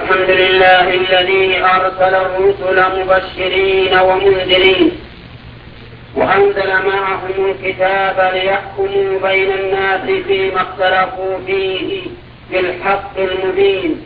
الحمد لله الذي أرسل الرسل مبشرين ومنذرين وأنزل معهم الكتاب ليحكموا بين الناس فيما اختلفوا فيه بالحق المبين.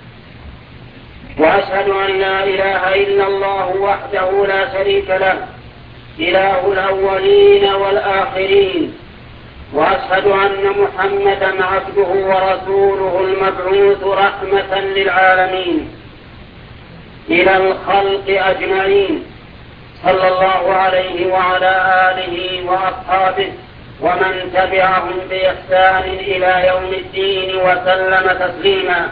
وأشهد أن لا إله إلا الله وحده لا شريك له إله الأولين والآخرين. وأشهد أن محمدا عبده ورسوله المبعوث رحمة للعالمين إلى الخلق أجمعين، صلى الله عليه وعلى آله وأصحابه ومن تبعهم بإحسان إلى يوم الدين وسلم تسليما.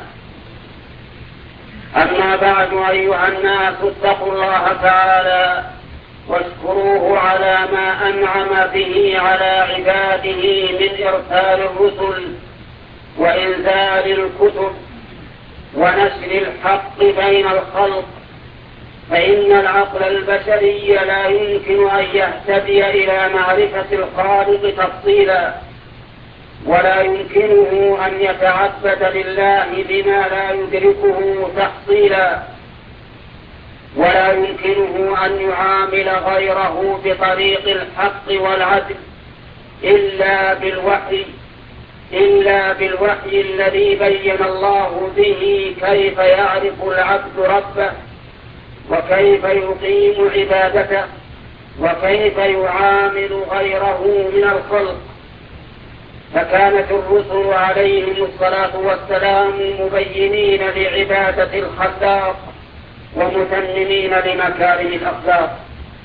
أما بعد، أيها الناس، اتقوا الله تعالى واشكروه على ما أنعم به على عباده من إرسال الرسل وإنزال الكتب ونشر الحق بين الخلق، فإن العقل البشري لا يمكن أن يهتدي إلى معرفة الخالق تفصيلا، ولا يمكنه أن يتعبد لله بما لا يدركه تحصيلا، ولا يمكنه أن يعامل غيره بطريق الحق والعدل إلا بالوحي الذي بين الله به كيف يعرف العبد ربه، وكيف يقيم عبادته، وكيف يعامل غيره من الخلق. فكانت الرسل عليهم الصلاة والسلام مبينين لعبادة الخلاق ومتممين لمكارم الأخلاق.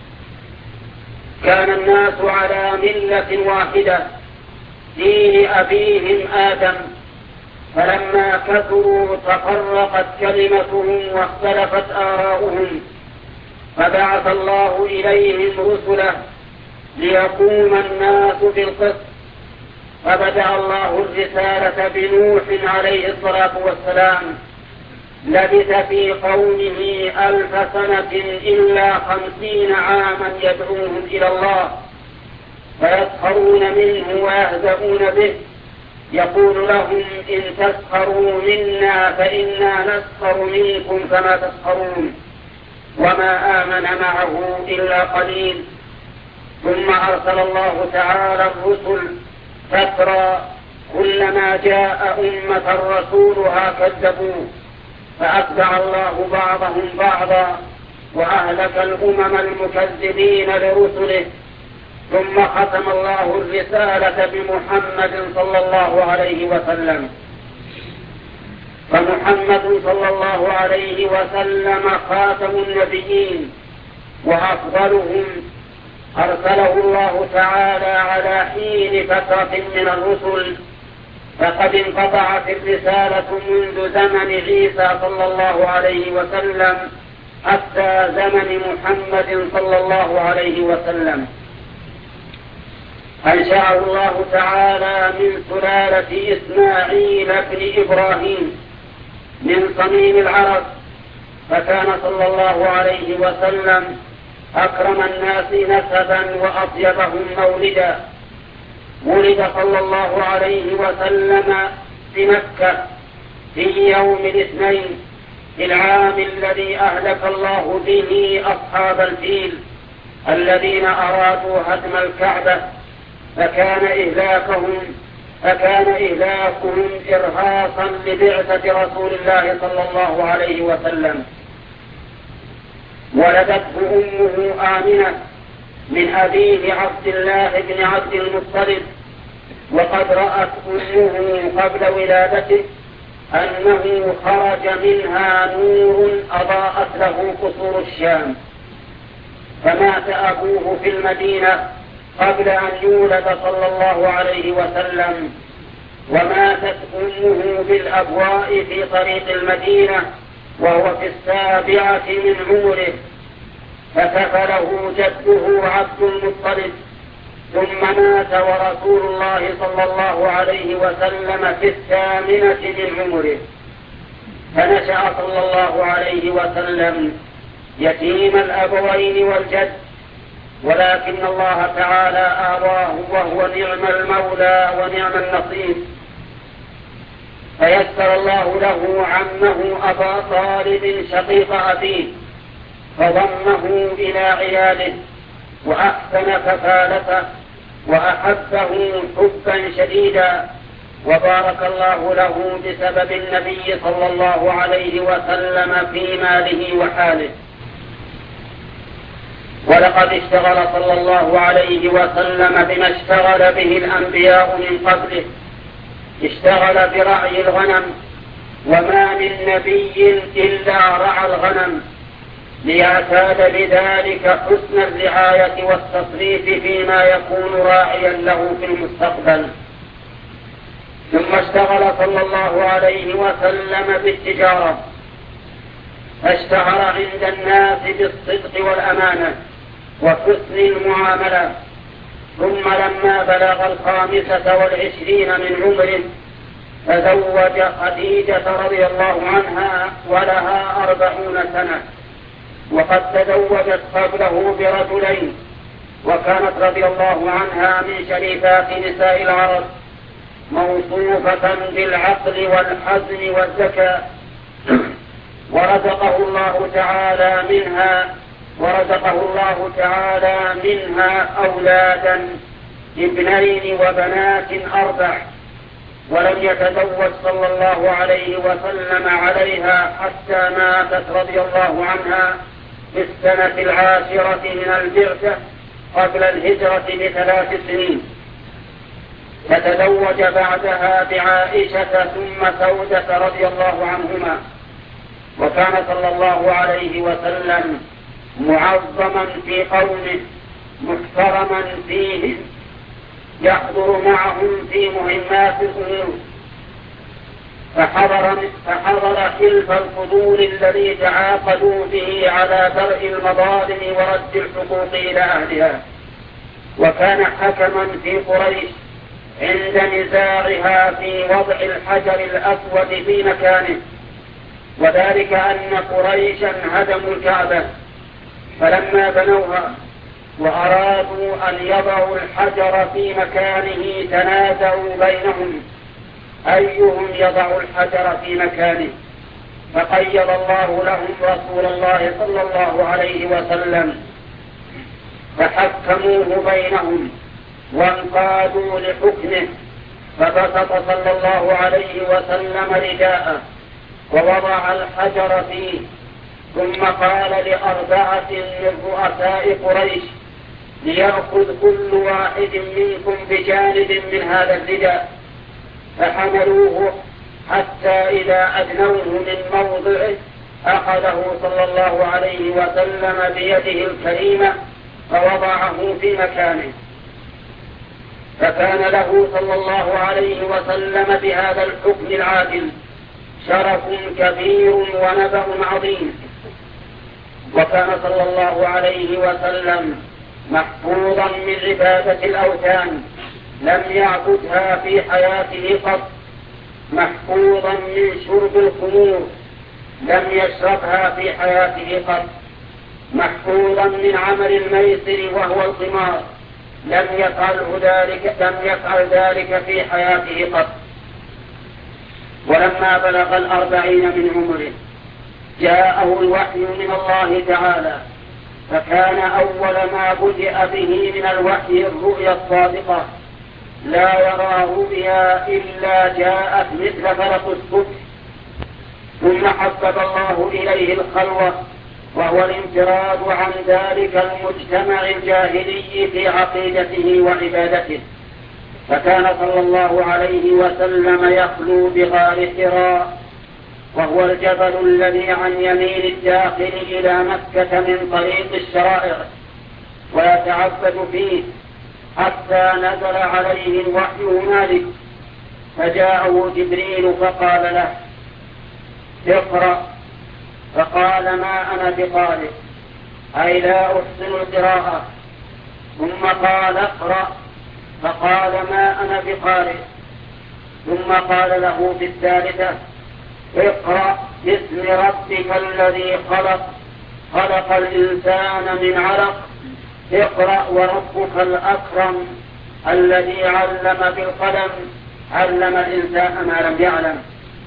كان الناس على ملة واحدة، دين أبيهم آدم، فلما كثروا تفرقت كلمتهم واختلفت آراؤهم، فبعث الله إليهم رسله ليقوم الناس بالقسط. فبدأ الله الرسالة بنوح عليه الصلاة والسلام، لبث في قومه 1000 سنة إلا 50 عاما يدعوهم إلى الله، فيسخرون منه ويهزؤون به، يقول لهم إن تسخروا منا فإنا نسخر منكم كما تسخرون، وما آمن معه إلا قليل. ثم أرسل الله تعالى الرسل فترى، كلما جاء أمة رسولها كذبوه، فأتبع الله بعضهم بعضا وأهلك الأمم المكذبين لرسله. ثم ختم الله الرسالة بمحمد صلى الله عليه وسلم، فمحمد صلى الله عليه وسلم خاتم النبيين وأفضلهم، أرسله الله تعالى على حين فترة من الرسل، فقد انقطعت الرسالة منذ زمن عيسى صلى الله عليه وسلم حتى زمن محمد صلى الله عليه وسلم. أنشأه الله تعالى من سلالة إسماعيل بن إبراهيم من صميم العرب، فكان صلى الله عليه وسلم أكرم الناس نسبا وأطيبهم مولدا. ولد صلى الله عليه وسلم بمكة في يوم الاثنين في العام الذي أهلك الله به أصحاب الفيل الذين أرادوا هدم الكعبة، فكان إهلاكهم إرهاصا لبعثة رسول الله صلى الله عليه وسلم. ولدته أمه آمنة من أبيه عبد الله بن عبد المطلب، وقد رأت أمه قبل ولادته أنه خرج منها نور أضاءت له قصور الشام، فمات أبوه في المدينة قبل أن يولد صلى الله عليه وسلم، وماتت أمه بالأبواء في طريق المدينة وهو في 7 من عمره، فكفله جده عبد المطلب، ثم مات ورسول الله صلى الله عليه وسلم في 8 من عمره. فنشأ صلى الله عليه وسلم يتيم الأبوين والجد، ولكن الله تعالى آواه وهو نعم المولى ونعم النصير. فيسر الله له عمه أبا طالب شقيق أبيه فضمه إلى عياله وأحسن كفالته وأحبه حبا شديدا، وبارك الله له بسبب النبي صلى الله عليه وسلم في ماله وحاله. ولقد اشتغل صلى الله عليه وسلم بما اشتغل به الأنبياء من قبله، اشتغل برعي الغنم، وما من نبي إلا رعى الغنم ليعتاد بذلك حسن الرعاية والتصريف فيما يكون راعيا له في المستقبل. ثم اشتغل صلى الله عليه وسلم بالتجارة، فاشتهر عند الناس بالصدق والأمانة وحسن المعاملة. ثم لما بلغ 25 من عمره تزوج خديجة رضي الله عنها ولها 40 سنة، وقد تزوجت قبله برجلين، وكانت رضي الله عنها من شريفات نساء العرب، موصوفة بالعقل والحزم والذكاء، ورزقه الله تعالى منها أولادا 2 وبنات 4، ولم يتزوج صلى الله عليه وسلم عليها حتى ماتت رضي الله عنها في السنة 10 من البعثة قبل الهجرة ب3 سنين، فتزوج بعدها بعائشة ثم سودة رضي الله عنهما. وكان صلى الله عليه وسلم معظما في قومه محترما فيهم، يحضر معهم في مهمات الأمور، فحضر حلف الفضول الذي تعاقدوا به على درء المظالم ورد الحقوق إلى أهلها. وكان حكما في قريش عند نزاعها في وضع الحجر الأسود في مكانه، وذلك أن قريشا هدموا الكعبة، فلما بنوها وأرادوا أن يضعوا الحجر في مكانه تنازعوا بينهم أيهم يضع الحجر في مكانه، فقيض الله لهم رسول الله صلى الله عليه وسلم فحكموه بينهم وانقادوا لحكمه، فبسط صلى الله عليه وسلم رداءه ووضع الحجر فيه، ثم قال ل4 من رؤساء قريش ليأخذ كل واحد منكم بجانب من هذا الرداء، فحملوه حتى إذا أدنوه من موضعه أخذه صلى الله عليه وسلم بيده الكريمة فوضعه في مكانه. فكان له صلى الله عليه وسلم بهذا الحكم العادل شرف كبير ونبأ عظيم. وكان صلى الله عليه وسلم محفوظا من عبادة الأوثان، لم يعبدها في حياته قط، محفوظا من شرب الخمور، لم يشربها في حياته قط، محفوظا من عمل الميسر وهو القمار، لم يفعل ذلك في حياته قط. ولما بلغ 40 من عمره جاءه الوحي من الله تعالى، فكان أول ما بدأ به من الوحي الرؤيا الصادقة، لا يرى رؤيا إلا جاءت مثل فرق الصبح. ثم حبب الله إليه الخلوة، وهو الانفراد عن ذلك المجتمع الجاهلي في عقيدته وعبادته، فكان صلى الله عليه وسلم يخلو بغار حراء، وهو الجبل الذي عن يمين الداخل إلى مكة من طريق الشرائع، ويتعبد فيه حتى نزل عليه الوحي هنالك، فجاءه جبريل فقال له اقرأ، فقال ما أنا بقارئ، أي لا أحسن القراءة. ثم قال اقرأ، فقال ما أنا بقارئ. ثم قال له في الثالثة اقرأ باسم ربك الذي خلق، خلق الإنسان من علق، اقرأ وربك الأكرم الذي علم بالقلم، علم الإنسان ما لم يعلم.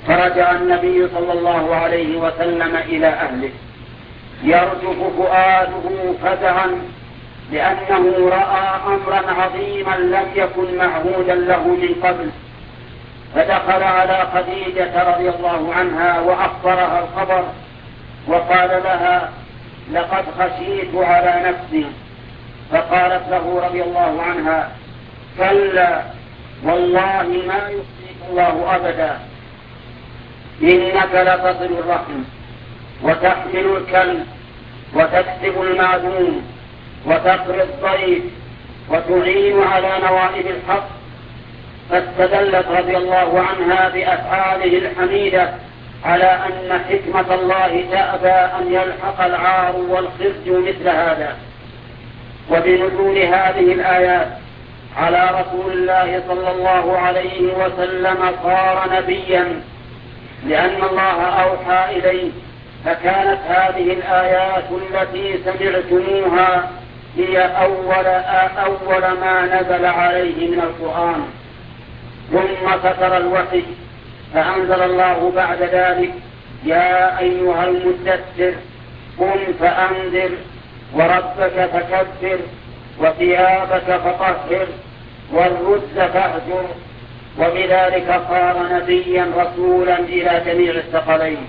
فرجع النبي صلى الله عليه وسلم إلى أهله يرجف فؤاده فزعا لأنه رأى أمرا عظيما لم يكن معهودا له من قبل. فدخل على خديجة رضي الله عنها وأخبرها الخبر وقال لها: لقد خشيت على نفسي. فقالت له رضي الله عنها: كلا والله ما يخزيك الله أبدا، إنك لتصل الرحم وتحمل الكلب وتكسب المعدوم وتقري الضيف وتعين على نوائب الحق. فاستدلت رضي الله عنها بأفعاله الحميدة على أن حكمة الله تأبى أن يلحق العار والخزي مثل هذا. وبنزول هذه الآيات على رسول الله صلى الله عليه وسلم صار نبيا لأن الله أوحى إليه، فكانت هذه الآيات التي سمعتموها هي أول ما نزل عليه من القرآن. ثم فتر الوحي فأنزل الله بعد ذلك: يا أيها المدثر قم فأنذر وربك فكبر وثيابك فطهر والرجز فاهجر. وبذلك صار نبيا رسولا إلى جميع الثقلين،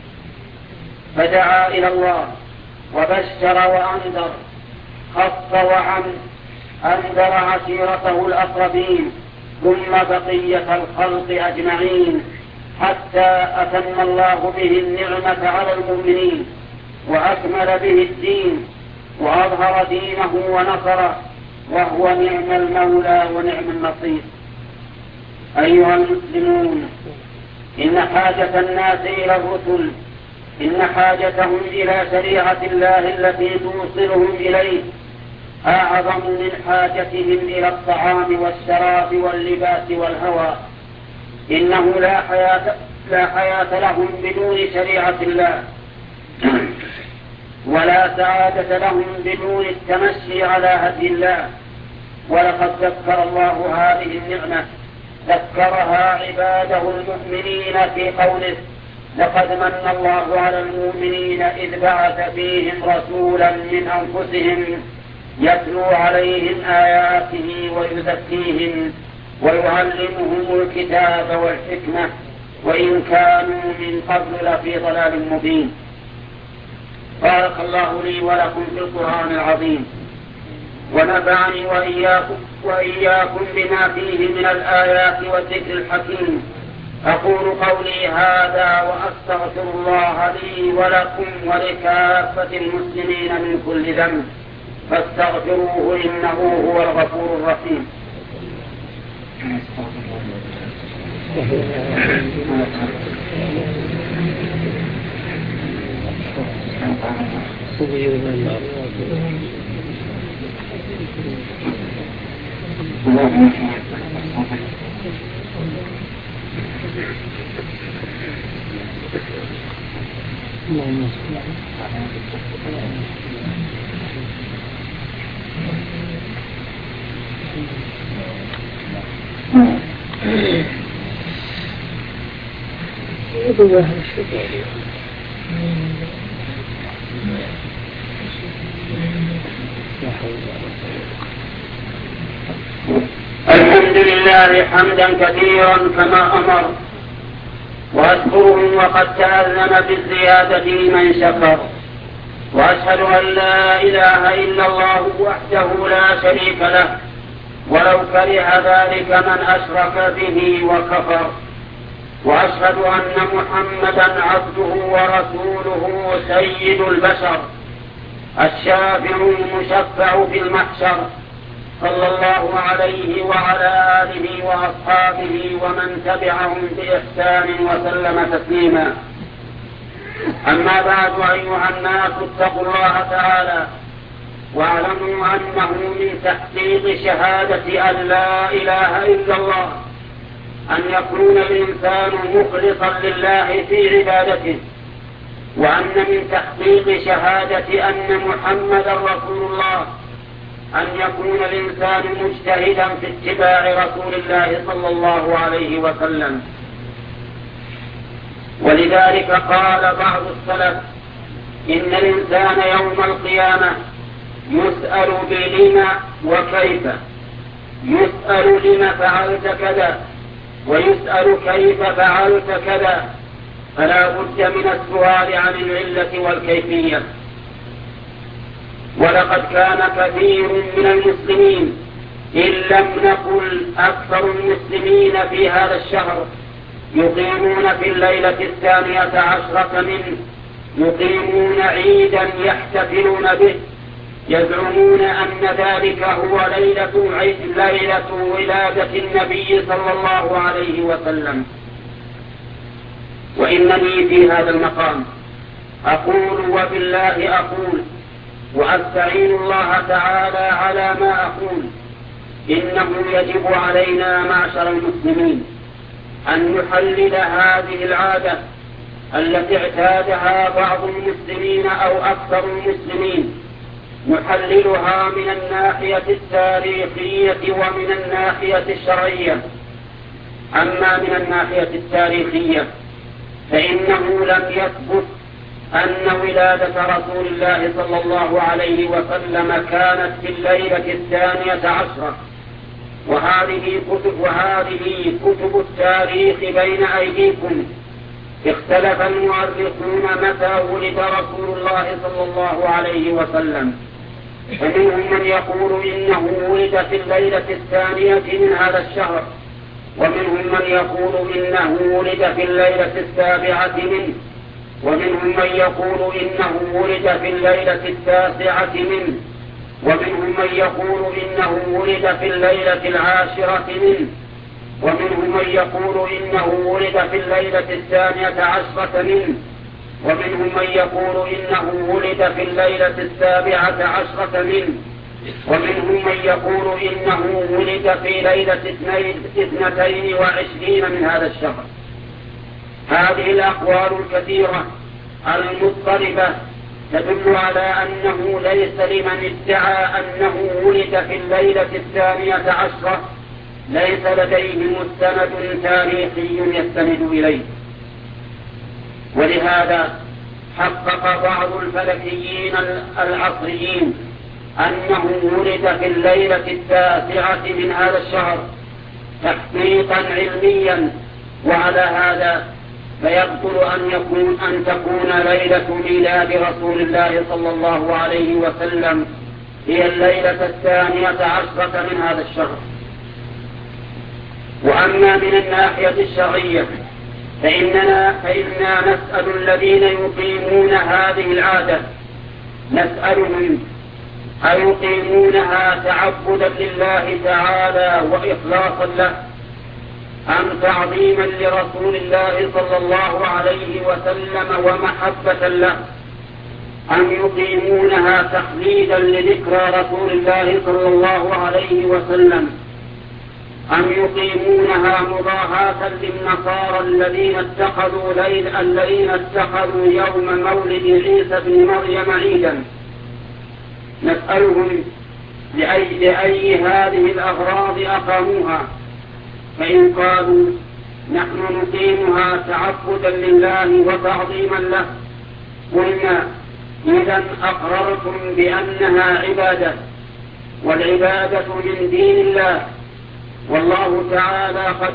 فدعا إلى الله وبشر وأنذر، خص وعم، أنذر عشيرته الأقربين ثم بقية الخلق أجمعين، حتى أتم الله به النعمة على المؤمنين وأكمل به الدين وأظهر دينه ونصره، وهو نعم المولى ونعم النصير. أيها المسلمون، إن حاجة الناس إلى الرسل، إن حاجتهم إلى شريعة الله التي توصلهم إليه أعظم من حاجتهم إلى الطعام والشراب واللباس والهوى. إنه لا حياة لهم بدون شريعة الله، ولا سعادة لهم بدون التمشي على هدي الله. ولقد ذكر الله هذه النعمة، ذكرها عباده المؤمنين في قوله: لقد من الله على المؤمنين إذ بعث فيهم رسولا من أنفسهم يتلو عليهم آياته ويزكيهم ويعلمهم الكتاب والحكمة وإن كانوا من قبل لفي ضلال مبين. بارك الله لي ولكم في القرآن العظيم، ونفعني وإياكم بما فيه من الآيات والذكر الحكيم. أقول قولي هذا وأستغفر الله لي ولكم ولكافة المسلمين من كل ذنب، فاستغفروه إنه هو الغفور الرحيم. الحمد لله حمدا كثيرا كما أمر، وأشكره وقد تأذن بالزيادة لمن شكر، وأشهد أن لا إله إلا الله وحده لا شريك له ولو كره ذلك من أشرك به وكفر، وأشهد أن محمدا عبده ورسوله سيد البشر الشافع المشفع في المحشر، صلى الله عليه وعلى آله وأصحابه ومن تبعهم بإحسان وسلم تسليما. أما بعد، أيها الناس اتقوا الله تعالى واعلموا أنه من تحقيق شهادة أن لا إله إلا الله أن يكون الإنسان مخلصا لله في عبادته، وأن من تحقيق شهادة أن محمدا رسول الله أن يكون الإنسان مجتهدا في اتباع رسول الله صلى الله عليه وسلم. ولذلك قال بعض السلف: إن الإنسان يوم القيامة يسأل بلم وكيف، يسأل لم فعلت كذا، ويسأل كيف فعلت كذا، فلا بد من السؤال عن العلة والكيفية. ولقد كان كثير من المسلمين، إن لم نقل أكثر المسلمين في هذا الشهر، يقيمون في الليلة 12 منه، يقيمون عيدا يحتفلون به، يزعمون أن ذلك هو ليلة ولادة النبي صلى الله عليه وسلم. وإنني في هذا المقام أقول وبالله أقول وأستعين الله تعالى على ما أقول: إنه يجب علينا معشر المسلمين أن نحلل هذه العادة التي اعتادها بعض المسلمين أو أكثر المسلمين، نحللها من الناحية التاريخية ومن الناحية الشرعية. أما من الناحية التاريخية فإنه لم يثبت أن ولادة رسول الله صلى الله عليه وسلم كانت في الليلة 12، وهذه كتب التاريخ بين أيديكم. اختلف المؤرخون متى ولد رسول الله صلى الله عليه وسلم، فمنهم من يقول إنه ولد في الليلة 2 من هذا الشهر، ومنهم من يقول إنه ولد في الليلة 7 منه، ومنهم من يقول إنه ولد في الليلة 9 منه، ومنهم من يقول إنه ولد في الليلة 10 منه، ومنهم من يقول إنه ولد في الليلة 12 منه، ومنهم من يقول إنه ولد في الليلة 17 منه، ومنهم من يقول إنه ولد في ليلة 22 من هذا الشهر. هذه الأقوال الكثيرة المضطربة تدل على أنه ليس لمن ادعى أنه ولد في الليلة 12 ليس لديه مستند تاريخي يستند إليه. ولهذا حقق بعض الفلكيين العصريين أنه ولد في الليلة 9 من هذا الشهر تحقيقا علميا، وعلى هذا فيبطل أن تكون ليلة ميلاد رسول الله صلى الله عليه وسلم هي الليلة 12 من هذا الشهر. وأما من الناحية الشرعية فإننا نسأل الذين يقيمون هذه العادة، نسألهم: أيقيمونها تعبدا لله تعالى وإخلاصا له، أم تعظيما لرسول الله صلى الله عليه وسلم ومحبة له، أم يقيمونها تخليدا لذكرى رسول الله صلى الله عليه وسلم، أم يقيمونها مضاهاة للنصارى الذين اتخذوا يوم مولد عيسى بن مريم عيدا. نسألهم لأي هذه الأغراض أقاموها، فإن قالوا نحن نقيمها تعبدا لله وتعظيما له، قلنا: إذا أقررتم بأنها عبادة، والعبادة من دين الله، والله تعالى قد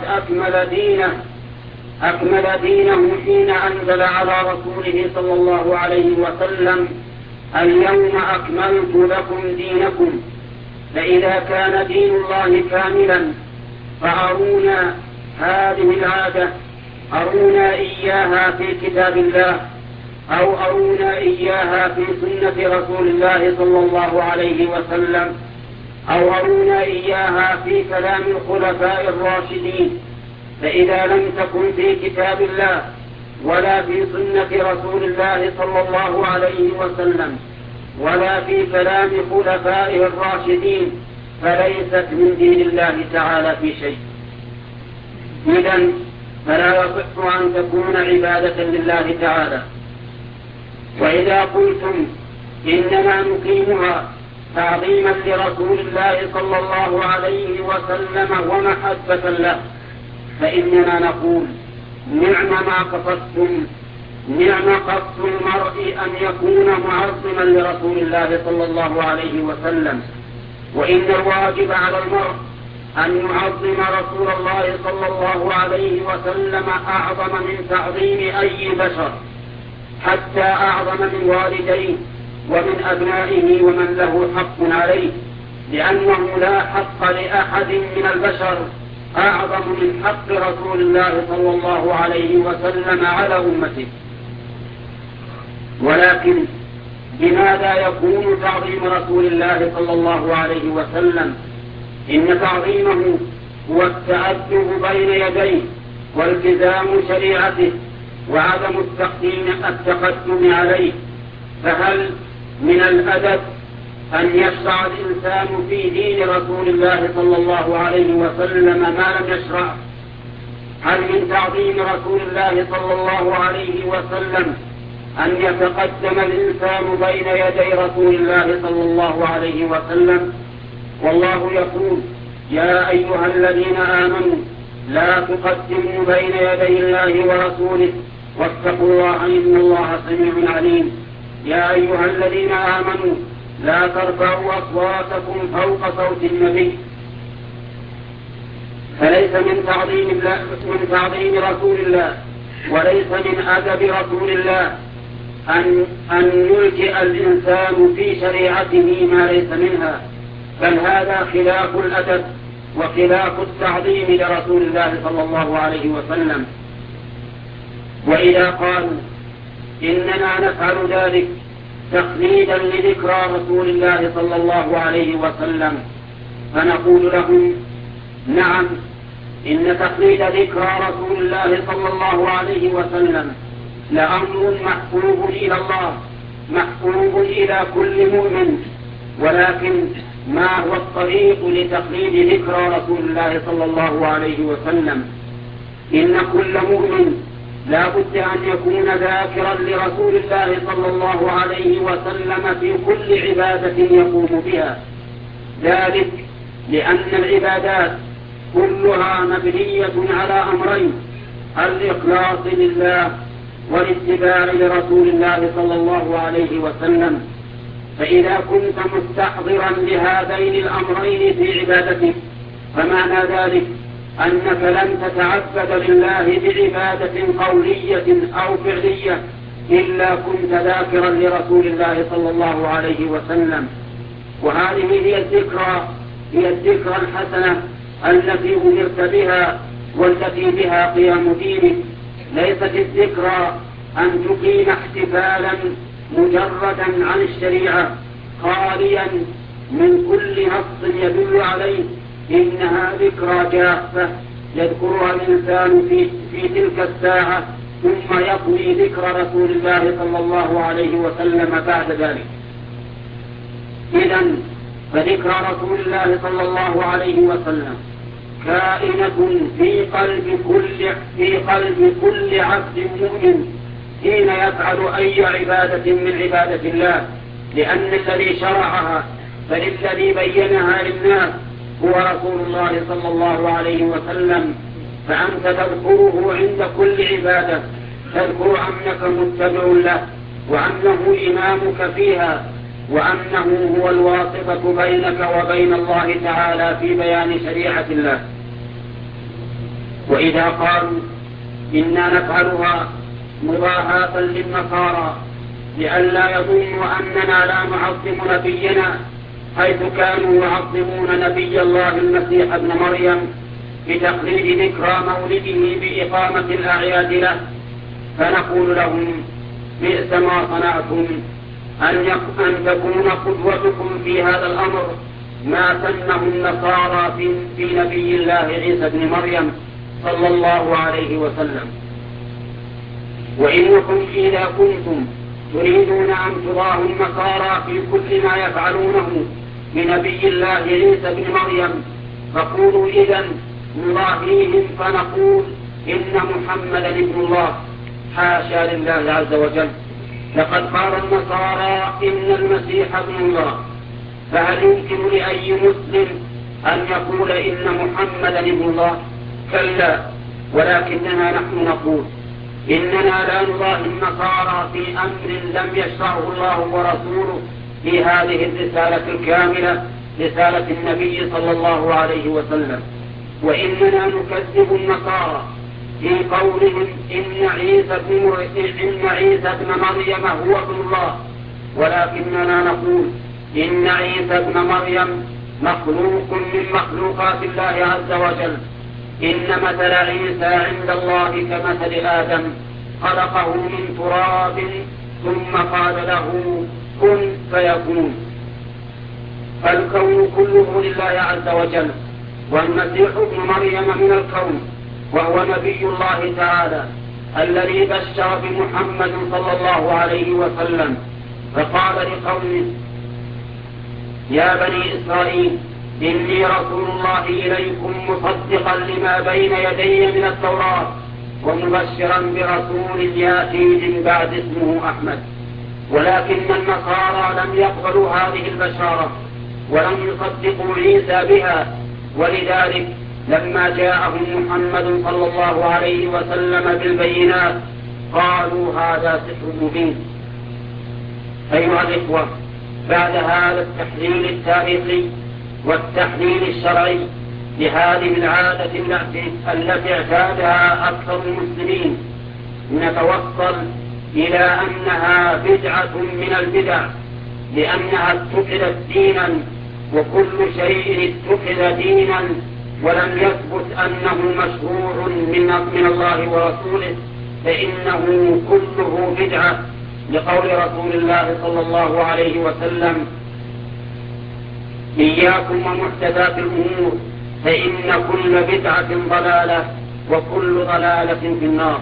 أكمل دينه حين أنزل على رسوله صلى الله عليه وسلم: اليوم أكملت لكم دينكم. فإذا كان دين الله كاملا فأرونا هذه العادة، أرونا إياها في كتاب الله، أو أرونا إياها في سنة رسول الله صلى الله عليه وسلم، أو أرونا إياها في كلام الخلفاء الراشدين. فإذا لم تكن في كتاب الله ولا في سنة رسول الله صلى الله عليه وسلم ولا في كلام خلفائه الراشدين فليست من دين الله تعالى في شيء. إذن فلا يصح أن تكون عبادة لله تعالى. وإذا قلتم إننا نقيمها تعظيما لرسول الله صلى الله عليه وسلم ومحبة له، فإننا نقول: نعم ما قصدتم، نعم قصد المرء أن يكون معظما لرسول الله صلى الله عليه وسلم. وإن الواجب على المرء أن يعظم رسول الله صلى الله عليه وسلم أعظم من تعظيم أي بشر، حتى أعظم من والديه ومن أبنائه ومن له حق عليه، لأنه لا حق لأحد من البشر أعظم من حق رسول الله صلى الله عليه وسلم على أمته. ولكن بماذا يكون تعظيم رسول الله صلى الله عليه وسلم؟ إن تعظيمه هو التأدب بين يديه والتزام شريعته وعدم التقدم عليه. فهل من الأدب أن يشرع الإنسان في دين رسول الله صلى الله عليه وسلم ما لم يشرع؟ هل من تعظيم رسول الله صلى الله عليه وسلم أن يتقدم الإنسان بين يدي رسول الله صلى الله عليه وسلم؟ والله يقول: يا أيها الذين آمنوا لا تقدموا بين يدي الله ورسوله واتقوا الله إن الله سميع عليم. يا أيها الذين آمنوا لا ترفعوا أصواتكم فوق صوت النبي. فليس من تعظيم رسول الله وليس من أدب رسول الله أن يلجئ الإنسان في شريعته ما ليس منها، بل هذا خلاف الأدب وخلاف التعظيم لرسول الله صلى الله عليه وسلم. وإذا قالوا إننا نفعل ذلك تقليدا لذكرى رسول الله صلى الله عليه وسلم، فنقول لهم: نعم، إن تقليد ذكرى رسول الله صلى الله عليه وسلم لأمر محبوب إلى الله، محبوب إلى كل مؤمن، ولكن ما هو الطريق لتقليد ذكرى رسول الله صلى الله عليه وسلم؟ إن كل مؤمن لا بد أن يكون ذاكرا لرسول الله صلى الله عليه وسلم في كل عبادة يقوم بها، ذلك لأن العبادات كلها مبنية على أمرين: الإخلاص لله والاتباع لرسول الله صلى الله عليه وسلم. فإذا كنت مستحضرا لهذين الأمرين في عبادتك فمعنى ذلك أنك لن تتعبد لله بعبادة قولية أو فعلية إلا كنت ذاكرا لرسول الله صلى الله عليه وسلم. وهذه هي الذكرى الحسنة التي أمرت بها والتي بها قيام دينك. ليست الذكرى أن تقيم احتفالا مجردا عن الشريعة خاليا من كل نص يدل عليه، إنها ذكرى جافة يذكرها الإنسان في تلك الساعة ثم يطوي ذكر رسول الله صلى الله عليه وسلم بعد ذلك. إذن فذكر رسول الله صلى الله عليه وسلم كائنة في قلب كل عبد مؤمن حين يفعل أي عبادة من عبادة الله، لأن الذي شرعها بل الذي بينها للناس هو رسول الله صلى الله عليه وسلم. فأنت تذكره عند كل عبادة، تذكر أنك متبع له وأنه إمامك فيها وأنه هو الواسطة بينك وبين الله تعالى في بيان شريعة الله. وإذا قالوا إنا نفعلها مضاهاة للنصارى لئلا يظنوا أننا لا نعظم نبينا حيث كانوا يعظمون نبي الله المسيح ابن مريم بتقليد ذكرى مولده بإقامة الأعياد له، فنقول لهم: بئس ما صنعتم أن تكون قدوتكم في هذا الأمر ما سنه النصارى في نبي الله عيسى ابن مريم صلى الله عليه وسلم. وإنكم إذا كنتم تريدون أن تضاهوا النصارى في كل ما يفعلونه بنبي الله عيسى ابن مريم فقولوا إذن نضاهيهم فنقول إن محمدا ابن الله. حاشا لله عز وجل، لقد قال النصارى إن المسيح ابن الله، فهل يمكن لأي مسلم أن يقول إن محمدا ابن الله؟ كلا، ولكننا نحن نقول إننا لا نضاهي النصارى في أمر لم يشرعه الله ورسوله في هذه الرسالة الكاملة، رسالة النبي صلى الله عليه وسلم. وإننا نكذب النصارى في قولهم إن عيسى ابن مريم هو ابن الله، ولكننا نقول إن عيسى ابن مريم مخلوق من مخلوقات الله عز وجل. إن مثل عيسى عند الله كمثل آدم، خلقه من تراب ثم قال له كن فيكون. فالكون كله لله عز وجل، والمسيح ابن مريم من الكون، وهو نبي الله تعالى الذي بشر بمحمد صلى الله عليه وسلم، فقال لقومه يا بني إسرائيل إني رسول الله إليكم مصدقا لما بين يدي من التوراة ومبشرا برسول يأتي من بعد اسمه أحمد. ولكن النصارى لم يقبلوا هذه البشارة ولم يصدقوا عيسى بها، ولذلك لما جاءهم محمد صلى الله عليه وسلم بالبينات قالوا هذا سحر مبين. أيها الإخوة، بعد هذا التحليل التاريخي والتحليل الشرعي لهذه العادة التي اعتادها أكثر المسلمين، نتوصل إلى أنها بدعة من البدع، لأنها اتخذت دينا، وكل شيء اتخذ دينا ولم يثبت أنه مشروع من الله ورسوله فإنه كله بدعة، لقول رسول الله صلى الله عليه وسلم إياكم ومحدثات الأمور فإن كل بدعة ضلالة وكل ضلالة في النار.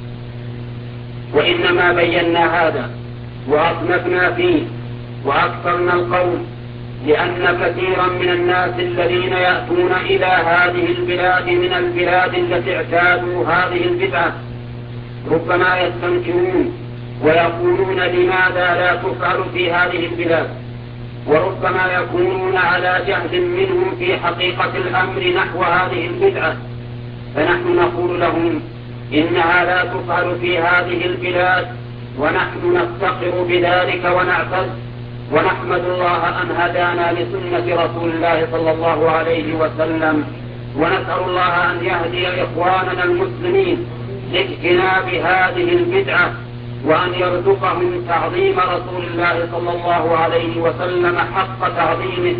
وإنما بينا هذا وأصنفنا فيه وأكثرنا القول لأن كثيرا من الناس الذين يأتون إلى هذه البلاد من البلاد التي اعتادوا هذه البدعة ربما يستنكرون ويقولون لماذا لا تفعل في هذه البلاد، وربما يكونون على جهل منهم في حقيقة الأمر نحو هذه البدعة، فنحن نقول لهم إنها لا تفعل في هذه البلاد، ونحن نفتخر بذلك ونعتز ونحمد الله أن هدانا لسنة رسول الله صلى الله عليه وسلم، ونسأل الله أن يهدي إخواننا المسلمين لاجتناب هذه البدعة، وأن يرزقهم تعظيم رسول الله صلى الله عليه وسلم حق تعظيمه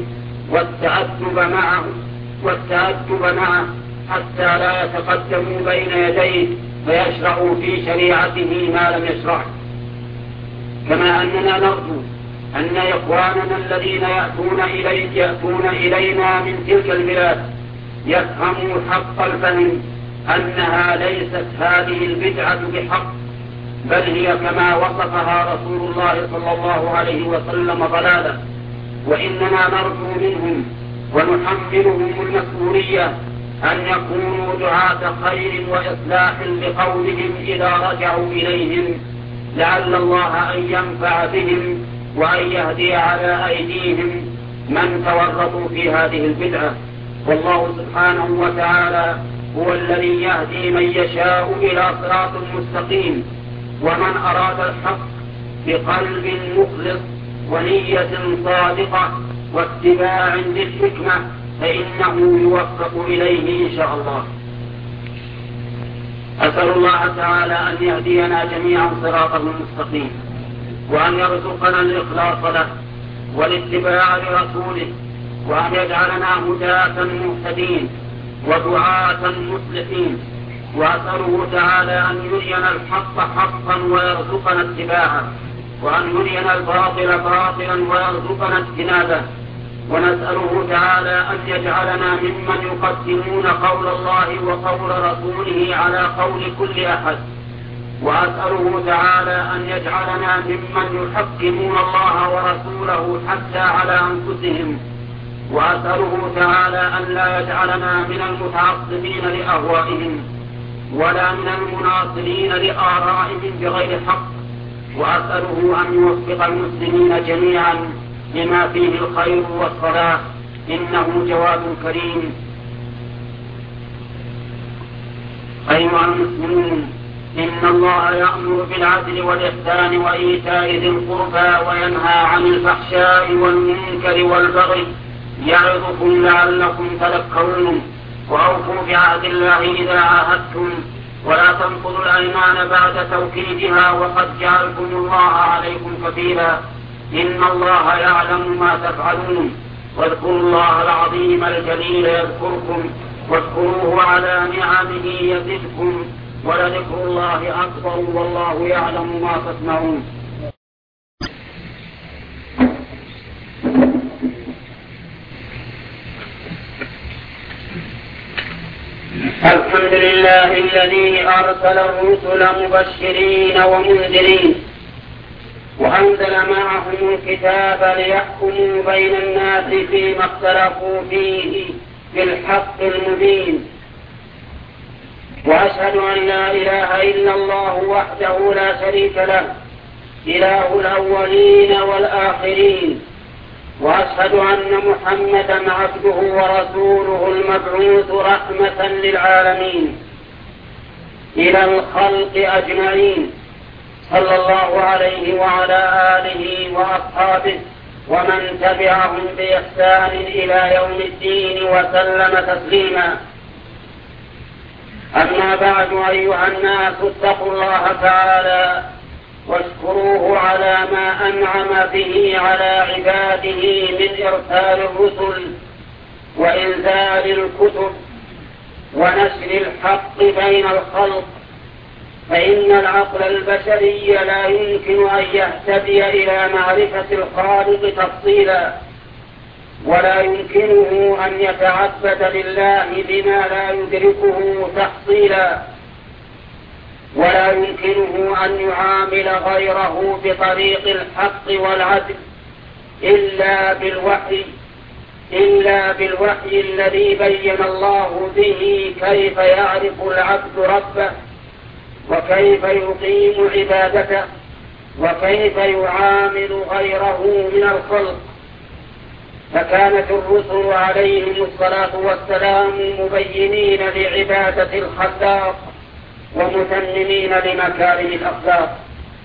والتأدب معه حتى لا يتقدموا بين يديه فيشرعوا في شريعته ما لم يشرع. كما أننا نرجو أن إخواننا الذين يأتون إلينا من تلك البلاد يفهموا حق الفهم أنها ليست هذه البدعة بحق، بل هي كما وصفها رسول الله صلى الله عليه وسلم ضلالة. وإننا نرجو منهم ونحملهم المسؤولية أن يكونوا دعاة خير وإصلاح لقومهم إذا رجعوا إليهم، لعل الله أن ينفع بهم وأن يهدي على أيديهم من تورطوا في هذه البدعة. والله سبحانه وتعالى هو الذي يهدي من يشاء إلى صراط مستقيم، ومن أراد الحق بقلب مخلص ونية صادقة واتباع للحكمة فإنه يوفق إليه إن شاء الله. أسأل الله تعالى أن يهدينا جميعا صراطه المستقيم، وأن يرزقنا الإخلاص له والاتباع لرسوله، وأن يجعلنا هداة مهتدين ودعاة مصلحين. وأسأله تعالى أن يرينا الحق حقا ويرزقنا اتباعه، وأن يرينا الباطل باطلا ويرزقنا اجتنابه. ونسأله تعالى أن يجعلنا ممن يقدمون قول الله وقول رسوله على قول كل أحد. وأسأله تعالى أن يجعلنا ممن يحكمون الله ورسوله حتى على أنفسهم. وأسأله تعالى أن لا يجعلنا من المتعصبين لأهوائهم ولا من المناصرين لآرائهم بغير حق. وأسأله أن يوفق المسلمين جميعا لما فيه الخير والصلاح، إنه جواد كريم. أيها المسلمون، إن الله يأمر بالعدل والإحسان وإيتاء ذي القربى وينهى عن الفحشاء والمنكر والبغي يعظكم لعلكم تذكرون. وأوفوا بعهد الله إذا عاهدتم، ولا تنقضوا الأيمان بعد توكيدها وقد جعلكم الله عليكم كفيلا، إن الله يعلم ما تفعلون. واذكروا الله العظيم الجليل يذكركم، واشكروه على نعمه يزدكم، ولذكر الله أكبر والله يعلم ما تصنعون. الحمد لله الذي أرسل الرسل مبشرين ومنذرين، وأنزل معهم الكتاب ليحكموا بين الناس فيما اختلفوا فيه بالحق المبين. وأشهد أن لا إله إلا الله وحده لا شريك له، إله الأولين والآخرين. وأشهد أن محمدا عبده ورسوله المبعوث رحمة للعالمين إلى الخلق أجمعين، صلى الله عليه وعلى آله وأصحابه ومن تبعهم بإحسان إلى يوم الدين وسلم تسليما. أما بعد، أيها الناس، اتقوا الله تعالى واشكروه على ما أنعم به على عباده من إرسال الرسل وإنزال الكتب ونشر الحق بين الخلق، فإن العقل البشري لا يمكن أن يهتدي إلى معرفة الخالق تفصيلا، ولا يمكنه أن يتعبد لله بما لا يدركه تحصيلا، ولا يمكنه أن يعامل غيره بطريق الحق والعدل إلا بالوحي الذي بين الله به كيف يعرف العبد ربه، وكيف يقيم عبادته، وكيف يعامل غيره من الخلق. فكانت الرسل عليهم الصلاة والسلام مبينين لعبادة الخلاق ومتممين لمكارم الأخلاق.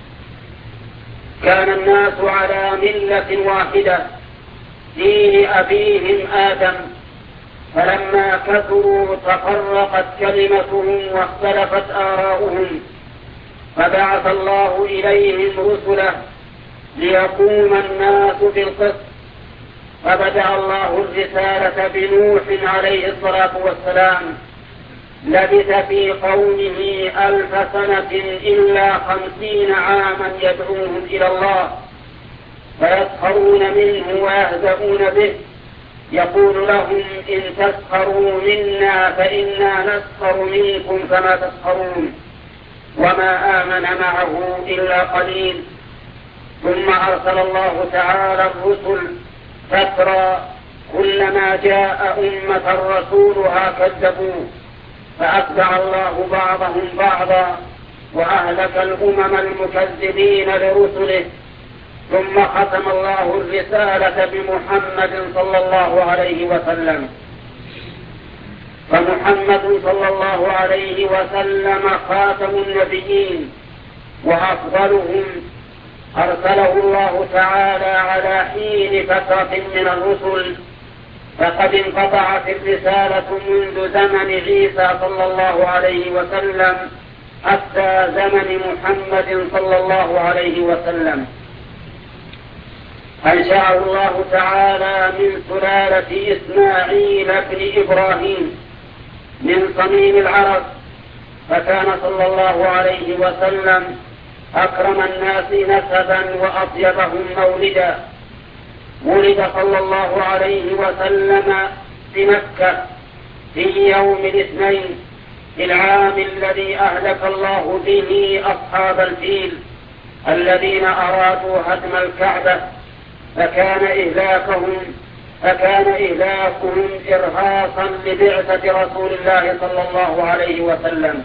كان الناس على ملة واحدة، دين أبيهم آدم، فلما كثروا تفرقت كلمتهم واختلفت آراؤهم، فبعث الله إليهم رسله ليقوم الناس بالقسط. فبدأ الله الرسالة بنوح عليه الصلاة والسلام، لبث في قومه 1000 سنة إلا 50 عاما يدعوهم إلى الله، فيسخرون منه ويهزؤون به، يقول لهم إن تسخروا منا فإنا نسخر منكم كما تسخرون، وما آمن معه إلا قليل. ثم أرسل الله تعالى الرسل فترى، كلما جاء أمة رسولها كذبوه، فأتبع الله بعضهم بعضا وأهلك الأمم المكذبين لرسله. ثم ختم الله الرسالة بمحمد صلى الله عليه وسلم، فمحمد صلى الله عليه وسلم خاتم النبيين وأفضلهم، أرسله الله تعالى على حين فترة من الرسل، فقد انقطعت الرسالة منذ زمن عيسى صلى الله عليه وسلم حتى زمن محمد صلى الله عليه وسلم. أنشأه الله تعالى من سلالة إسماعيل بن إبراهيم من صميم العرب، فكان صلى الله عليه وسلم أكرم الناس نسبا وأطيبهم مولدا. ولد صلى الله عليه وسلم بمكة في يوم الاثنين في العام الذي أهلك الله به أصحاب الفيل الذين أرادوا هدم الكعبة، فكان إهلاكهم إرهاصا لبعثة رسول الله صلى الله عليه وسلم.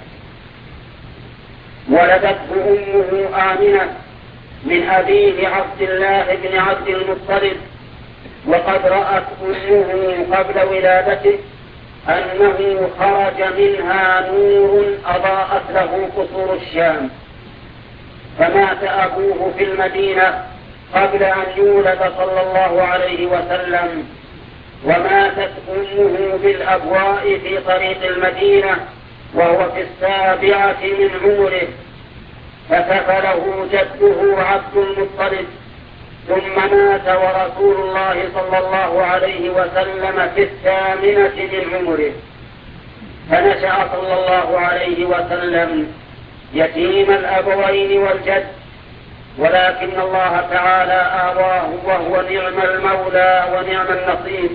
ولدته أمه آمنة من أبيه عبد الله بن عبد المطلب، وقد رأت أمه قبل ولادته أنه خرج منها نور أضاءت له قصور الشام، فمات أبوه في المدينة قبل أن يولد صلى الله عليه وسلم، وماتت أمه بالأبواء في طريق المدينة وهو في 7 من عمره، فكفله جده عبد المطلب، ثم مات ورسول الله صلى الله عليه وسلم في 8 من عمره، فنشأ صلى الله عليه وسلم يتيم الأبوين والجد، ولكن الله تعالى آواه وهو نعم المولى ونعم النصير،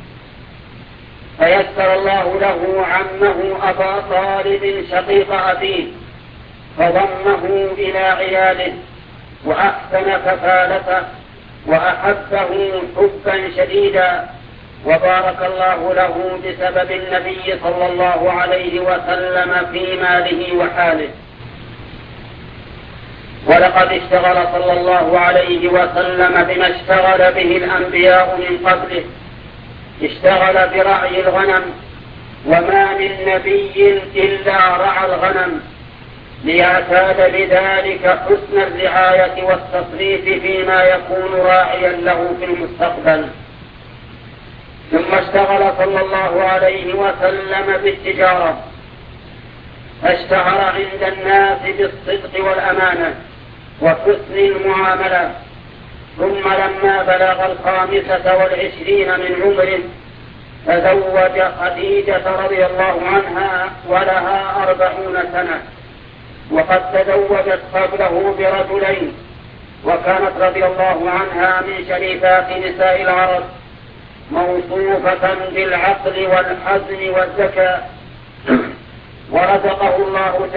فيسر الله له عمه أبا طالب شقيق أبيه، فضمه إلى عياله وأحسن كفالته وأحبه حبا شديدا، وبارك الله له بسبب النبي صلى الله عليه وسلم في ماله وحاله. ولقد اشتغل صلى الله عليه وسلم بما اشتغل به الأنبياء من قبله، اشتغل برعي الغنم، وما من نبي إلا رعى الغنم، ليعتاد بذلك حسن الرعاية والتصريف فيما يكون راعيا له في المستقبل. ثم اشتغل صلى الله عليه وسلم بالتجارة، فاشتهر عند الناس بالصدق والأمانة وحسن المعاملة، ثم لما بلغ 25 من عمره تزوج خديجة رضي الله عنها ولها 40 سنة، وقد تزوجت قبله برجلين، وكانت رضي الله عنها من شريفات نساء العرب، موصوفة بالعقل والحزم والذكاء، ورزقه الله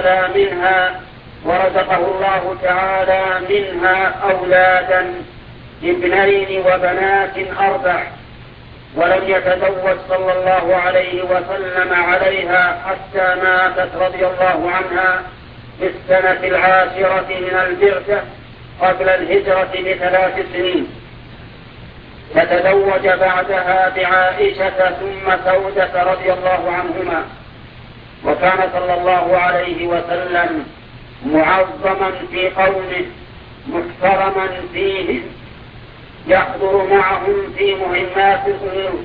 تعالى منها أولادا 2 وبنات 4، ولم يتزوج صلى الله عليه وسلم عليها حتى ماتت رضي الله عنها في 10 من البعثة قبل الهجرة ب3 سنين، فتزوج بعدها بعائشة ثم سودة رضي الله عنهما. وكان صلى الله عليه وسلم معظما في قومه محترما فيهم، يحضر معهم في مهمات الأمور،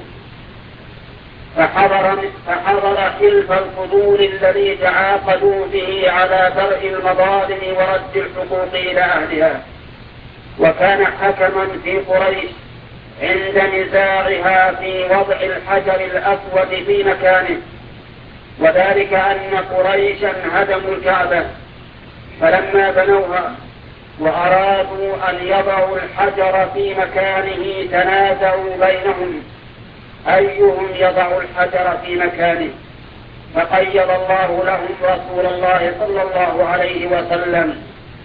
فحضر حلف الفضول الذي تعاقدوا به على درء المظالم ورد الحقوق إلى أهلها، وكان حكما في قريش عند نزاعها في وضع الحجر الأسود في مكانه، وذلك أن قريشا هدموا الكعبة، فلما بنوها وأرادوا أن يضعوا الحجر في مكانه تنازعوا بينهم أيهم يضع الحجر في مكانه، فقيض الله لهم رسول الله صلى الله عليه وسلم،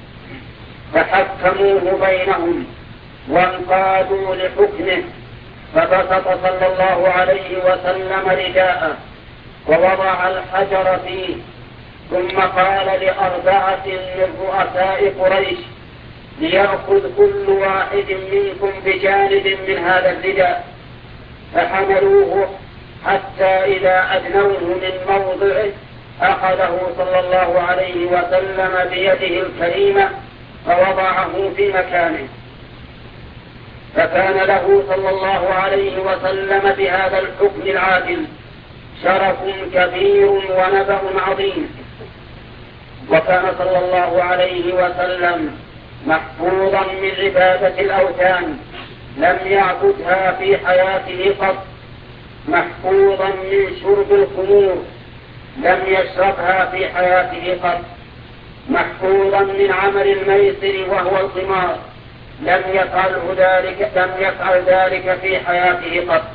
فحكموه بينهم وانقادوا لحكمه، فبسط صلى الله عليه وسلم رداءه ووضع الحجر فيه، ثم قال ل4 من رؤساء قريش ليأخذ كل واحد منكم بجانب من هذا الرداء، فحملوه حتى إذا أدنوه من موضعه أخذه صلى الله عليه وسلم بيده الكريمة فوضعه في مكانه، فكان له صلى الله عليه وسلم بهذا الحكم العادل شرف كبير ونبأ عظيم. وكان صلى الله عليه وسلم محفوظا من عبادة الأوثان، لم يعبدها في حياته قط، محفوظا من شرب الخمور، لم يشربها في حياته قط، محفوظا من عمل الميسر وهو القمار، لم يفعل ذلك في حياته قط.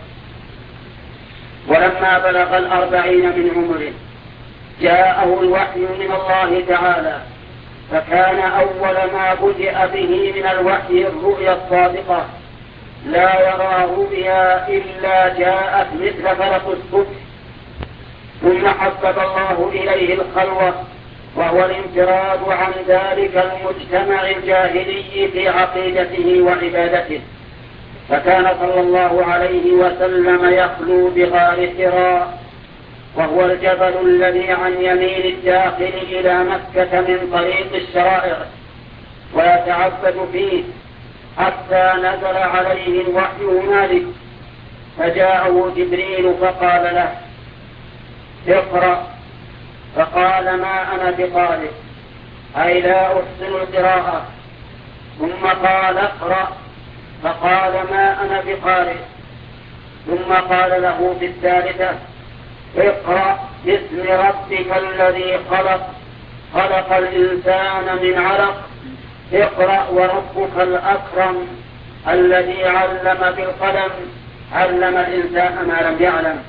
ولما بلغ 40 من عمره جاءه الوحي من الله تعالى، فكان أول ما بدأ به من الوحي الرؤيا الصادقة، لا يرى رؤيا إلا جاءت مثل فلق الصبح. ثم حبب الله إليه الخلوة، وهو الانفراد عن ذلك المجتمع الجاهلي في عقيدته وعبادته، فكان صلى الله عليه وسلم يخلو بغار حراء، وهو الجبل الذي عن يمين الداخل إلى مكة من طريق الشرائع، ويتعبد فيه حتى نزل عليه الوحي هنالك، فجاءه جبريل فقال له: اقرأ. فقال: ما أنا بقارئ، أي لا أحسن القراءة. ثم قال: اقرأ. فقال: ما أنا بقارئ. ثم قال له في الثالثة: اقرأ باسم ربك الذي خلق، خلق الإنسان من علق، اقرأ وربك الأكرم الذي علم بالقلم، علم الإنسان ما لم يعلم.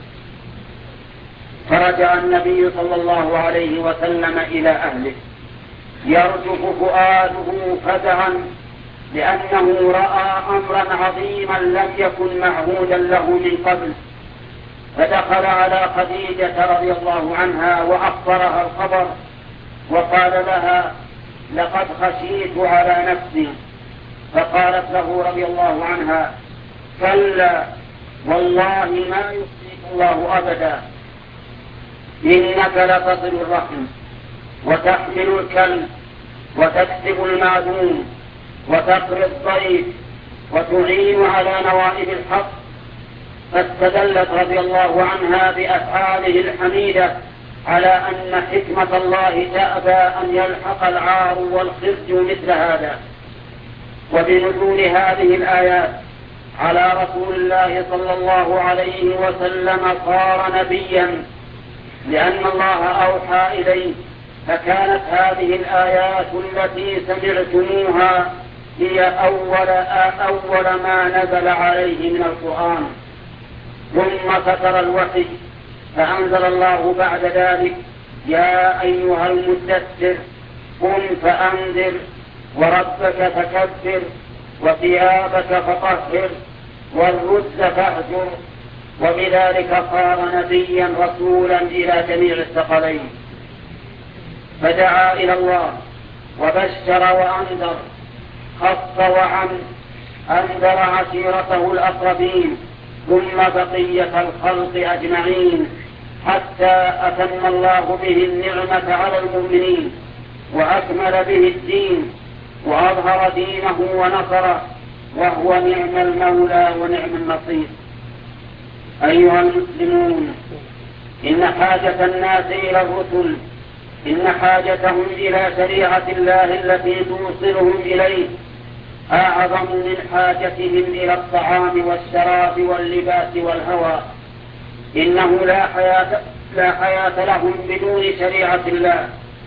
فرجع النبي صلى الله عليه وسلم إلى أهله يرجف فؤاده فزعا، لأنه رأى أمرا عظيما لم يكن معهودا له من قبل. فدخل على خديجة رضي الله عنها وأخبرها الخبر، وقال لها: لقد خشيت على نفسي. فقالت له رضي الله عنها: كلا والله ما يخزيك الله أبدا، إنك لتصل الرحم وتحمل الكلب وتكسب المعدوم وتقري الضيف وتعين على نوائب الحق. فاستدلت رضي الله عنها بأفعاله الحميدة على أن حكمة الله تأبى أن يلحق العار والخزي مثل هذا. وبنزول هذه الآيات على رسول الله صلى الله عليه وسلم صار نبيا، لأن الله أوحى إليه، فكانت هذه الآيات التي سمعتموها هي أول ما نزل عليه من القرآن. ثم فتر الوحي، فأنزل الله بعد ذلك: يا أيها المدثر قم فأنذر وربك فكبر وثيابك فطهر والرجز فاهجر. وبذلك صار نبيا رسولا إلى جميع الثقلين، فدعا إلى الله وبشر وأنذر، خص وعم، أنذر عشيرته الأقربين ثم بقية الخلق أجمعين، حتى أتم الله به النعمة على المؤمنين وأكمل به الدين وأظهر دينه ونصره، وهو نعم المولى ونعم النصير. أيها المسلمون، إن حاجة الناس إلى الرسل، إن حاجتهم إلى شريعة الله التي توصلهم إليه أعظم من حاجتهم إلى الطعام والشراب واللباس والهوى. إنه لا حياة لهم بدون شريعة الله،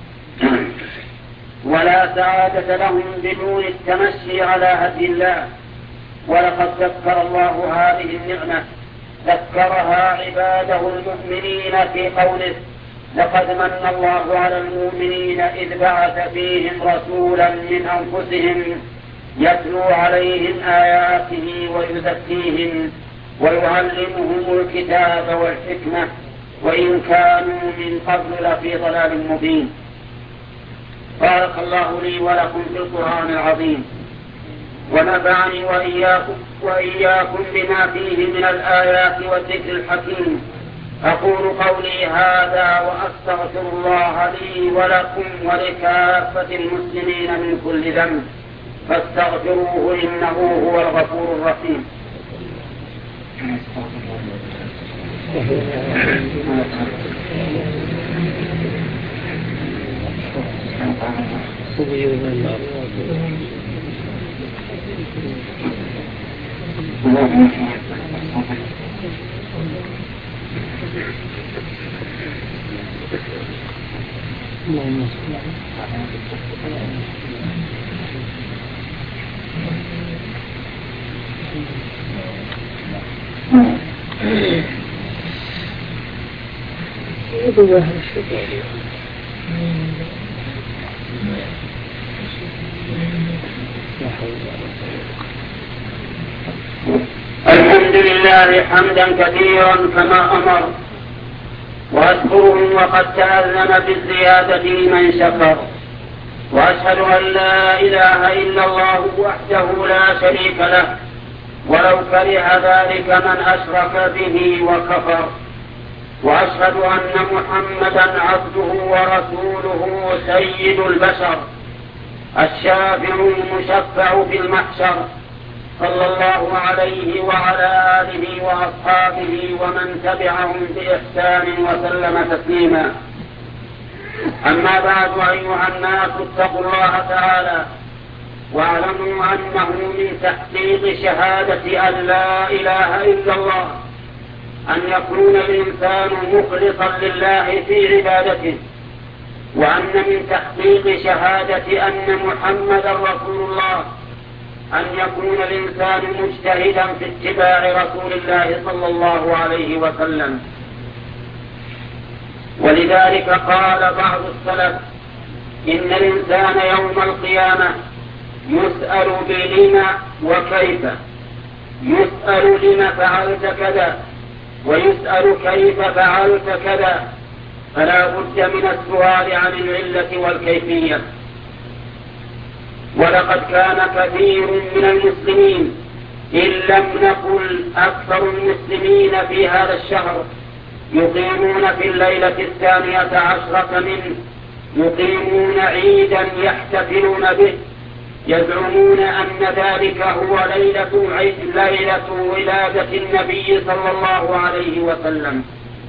ولا سعادة لهم بدون التمشي على هدي الله. ولقد ذكر الله هذه النعمة، ذكرها عباده المؤمنين في قوله: لقد من الله على المؤمنين إذ بعث فيهم رسولا من أنفسهم يتلو عليهم آياته ويزكيهم ويعلمهم الكتاب والحكمة وإن كانوا من قبل لفي ضلال مبين. بارك الله لي ولكم في القرآن العظيم، ونفعني وإياكم بما فيه من الآيات والذكر الحكيم. أقول قولي هذا وأستغفر الله لي ولكم ولكافة المسلمين من كل ذنب، فاستغفروه إنه هو الغفور الرحيم. الحمد لله حمدا كثيرا كما أمر، وأشكره وقد تأذن بالزيادة لمن شكر، وأشهد أن لا إله إلا الله وحده لا شريك له، ولو كره ذلك من أشرك به وكفر. وأشهد أن محمدا عبده ورسوله سيد البشر الشافع المشفع في المحشر، صلى الله عليه وعلى آله وأصحابه ومن تبعهم بإحسان وسلم تسليما. أما بعد، أيها الناس اتقوا الله تعالى واعلموا أنه من تحقيق شهادة أن لا إله إلا الله أن يكون الإنسان مخلصا لله في عبادته، وأن من تحقيق شهادة أن محمدا رسول الله أن يكون الإنسان مجتهدا في اتباع رسول الله صلى الله عليه وسلم. ولذلك قال بعض السلف: إن الإنسان يوم القيامة يسأل بلم وكيف، يسأل لم فعلت كذا ويسأل كيف فعلت كذا، فلا بد من السؤال عن العلة والكيفية. ولقد كان كثير من المسلمين إن لم نقل أكثر المسلمين في هذا الشهر يقيمون في الليلة 12 منه، يقيمون عيدا يحتفلون به، يزعمون أن ذلك هو ليلة ولادة النبي صلى الله عليه وسلم.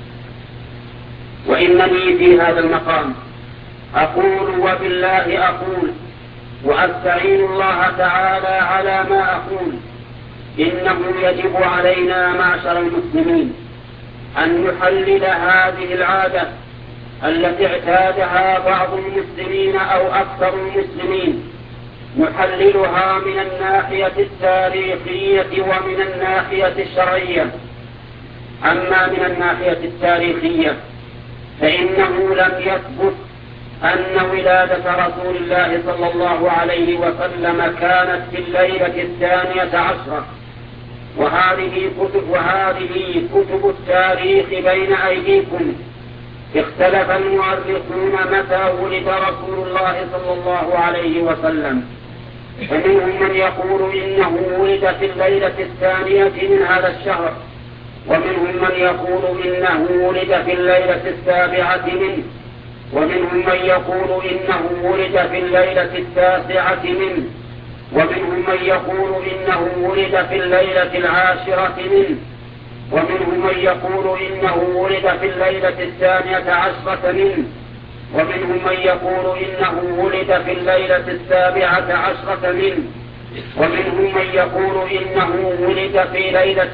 وإنني في هذا المقام أقول وبالله أقول وأستعين الله تعالى على ما أقول: إنه يجب علينا معشر المسلمين أن نحلل هذه العادة التي اعتادها بعض المسلمين أو أكثر المسلمين، نحللها من الناحية التاريخية ومن الناحية الشرعية. أما من الناحية التاريخية فإنه لم يثبت أن ولادة رسول الله صلى الله عليه وسلم كانت في الليلة 12، وهذه كتب التاريخ بين أيديكم. اختلف المؤرخون متى ولد رسول الله صلى الله عليه وسلم، فمنهم من يقول إنه ولد في الليلة 2 من هذا الشهر، ومنهم من يقول إنه ولد في الليلة 7 منه، ومنهم من يقول إنه ولد في الليلة 9 منه، ومنهم من يقول إنه ولد في الليلة 10 منه، ومنهم من يقول إنه ولد في الليلة 12 منه، ومنهم من يقول إنه ولد في الليلة 17 منه، ومنهم من يقول إنه ولد في ليلة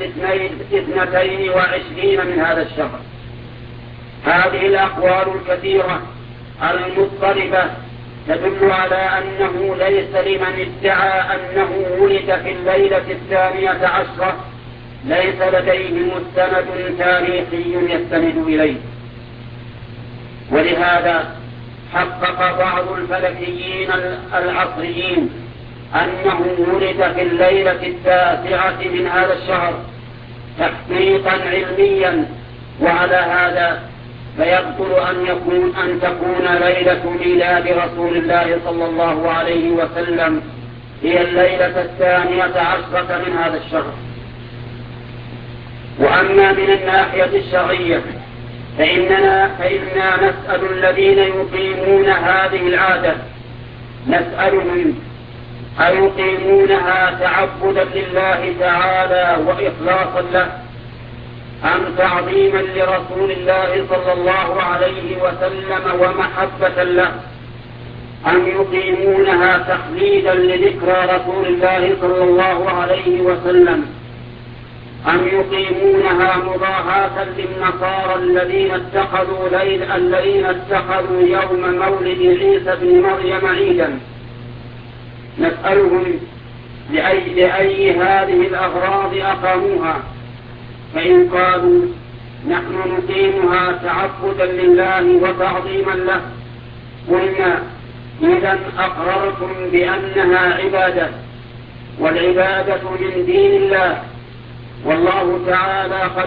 22 من هذا الشهر. هذه الأقوال الكثيرة المضطربة تدل على أنه ليس لمن ادعى أنه ولد في الليلة 12 ليس لديه مستند تاريخي يستند إليه. ولهذا حقق بعض الفلكيين العصريين أنه ولد في الليلة 9 من هذا الشهر تحقيقا علميا، وعلى هذا فيبطل أن تكون ليلة ميلاد رسول الله صلى الله عليه وسلم هي الليلة 12 من هذا الشهر. وأما من الناحية الشرعية فإننا نسأل الذين يقيمون هذه العادة، نسألهم أيقيمونها تعبدا لله تعالى وإخلاصا له، أم تعظيما لرسول الله صلى الله عليه وسلم ومحبة له، أم يقيمونها تخليدا لذكرى رسول الله صلى الله عليه وسلم، أم يقيمونها مضاهاة للنصارى الذين اتخذوا يوم مولد عيسى بن مريم عيدا. نسألهم لأي هذه الأغراض أقاموها، فإن قالوا نحن نقيمها تعبدا لله وتعظيما له قلنا إذا أقررتم بأنها عبادة، والعبادة من دين الله، والله تعالى قد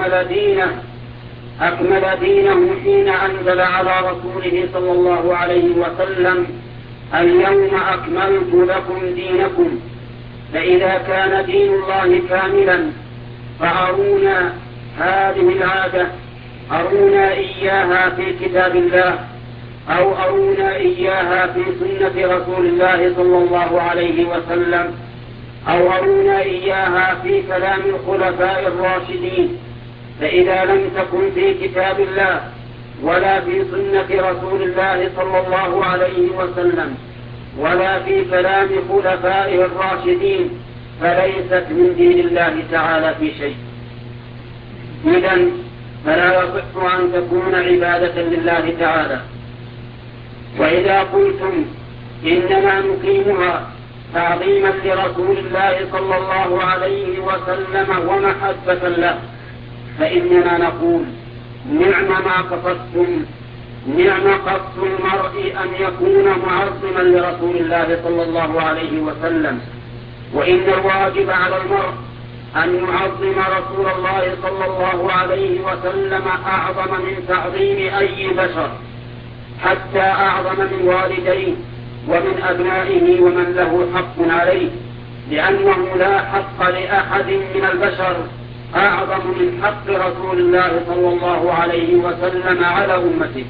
أكمل دينه حين أنزل على رسوله صلى الله عليه وسلم: اليوم أكملت لكم دينكم. فإذا كان دين الله كاملا فأرونا هذه العادة، أرونا إياها في كتاب الله، أو أرونا إياها في سنة رسول الله صلى الله عليه وسلم، أو أرونا إياها في كلام الخلفاء الراشدين. فإذا لم تكن في كتاب الله ولا في سنة رسول الله صلى الله عليه وسلم ولا في كلام خلفائه الراشدين فليست من دين الله تعالى في شيء. إذن فلا يصح أن تكون عبادة لله تعالى. وإذا قلتم إننا نقيمها تعظيما لرسول الله صلى الله عليه وسلم ومحبة له، فإننا نقول نعم ما قصدتم، نعم قصد المرء أن يكون معظما لرسول الله صلى الله عليه وسلم، وإن الواجب على المرء أن يعظم رسول الله صلى الله عليه وسلم أعظم من تعظيم أي بشر، حتى أعظم من والديه ومن أبنائه ومن له حق عليه، لأنه لا حق لأحد من البشر أعظم من حق رسول الله صلى الله عليه وسلم على أمته.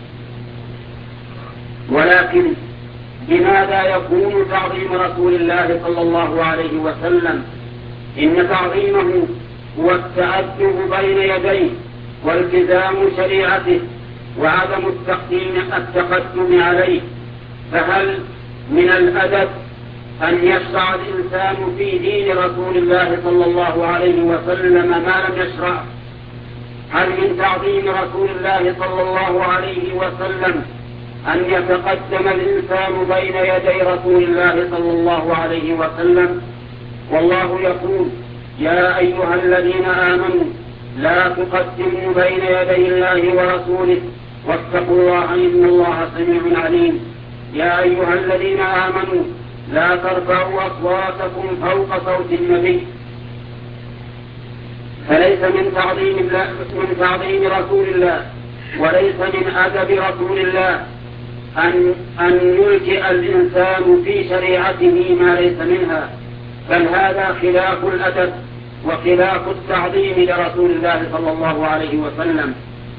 ولكن بماذا يكون تعظيم رسول الله صلى الله عليه وسلم؟ إن تعظيمه هو التأدب بين يديه والتزام شريعته وعدم التقدم عليه. فهل من الأدب أن يشرع الإنسان في دين رسول الله صلى الله عليه وسلم ما لم يشرع؟ هل من تعظيم رسول الله صلى الله عليه وسلم أن يتقدم الإنسان بين يدي رسول الله صلى الله عليه وسلم؟ والله يقول: يا أيها الذين آمنوا لا تقدموا بين يدي الله ورسوله واتقوا الله إن الله سميع عليم. يا أيها الذين آمنوا لا ترفعوا أصواتكم فوق صوت النبي. فليس من تعظيم رسول الله وليس من أدب رسول الله أن يلجئ الإنسان في شريعته ما ليس منها، بل هذا خلاف الأدب وخلاف التعظيم لرسول الله صلى الله عليه وسلم.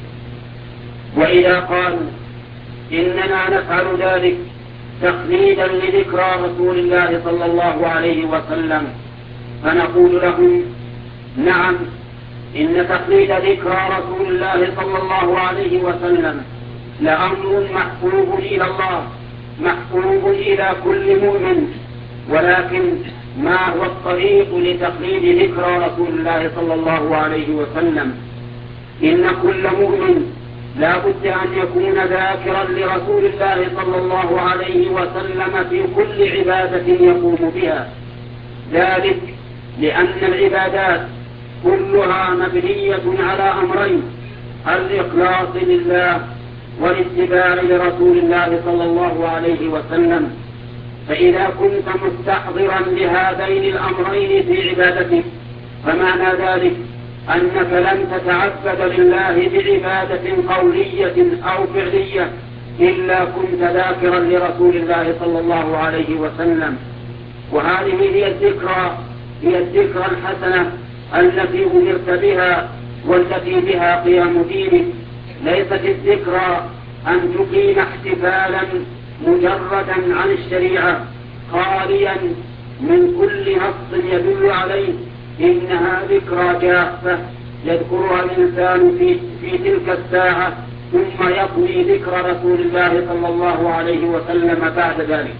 وإذا قالوا إننا نفعل ذلك تقليدا لذكرى رسول الله صلى الله عليه وسلم، فنقول لهم: نعم، إن تقليد ذكرى رسول الله صلى الله عليه وسلم لأمر محبوب إلى الله، محبوب إلى كل مؤمن، ولكن ما هو الطريق لتقليد ذكرى رسول الله صلى الله عليه وسلم؟ إن كل مؤمن لا بد أن يكون ذاكرا لرسول الله صلى الله عليه وسلم في كل عبادة يقوم بها، ذلك لأن العبادات كلها مبنية على أمرين: الإخلاص لله والاتباع لرسول الله صلى الله عليه وسلم. فإذا كنت مستحضرا لهذين الأمرين في عبادتك فمعنى ذلك أنك لن تتعبد لله بعبادة قولية أو فعلية إلا كنت ذاكرا لرسول الله صلى الله عليه وسلم. وهذه هي الذكرى الحسنة التي أمرت بها والتي بها قيام دينك. ليست الذكرى أن تقيم احتفالا مجردا عن الشريعة خاليا من كل نص يدل عليه، إنها ذكرى جافة يذكرها الإنسان في تلك الساعة ثم يطوي ذكر رسول الله صلى الله عليه وسلم بعد ذلك.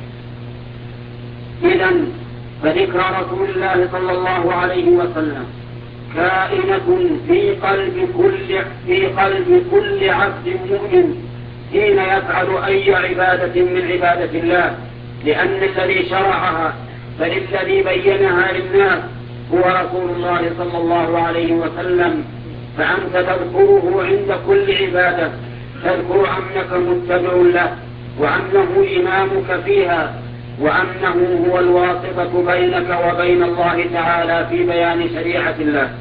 إذن فذكر رسول الله صلى الله عليه وسلم كائنة في قلب كل عبد مؤمن حين يفعل أي عبادة من عبادة الله، لأن الذي شرعها بل الذي بينها للناس هو رسول الله صلى الله عليه وسلم. فأنت تذكره عند كل عبادة، تذكر أنك متبع له وأنه إمامك فيها وأنه هو الواسطة بينك وبين الله تعالى في بيان شريعة الله.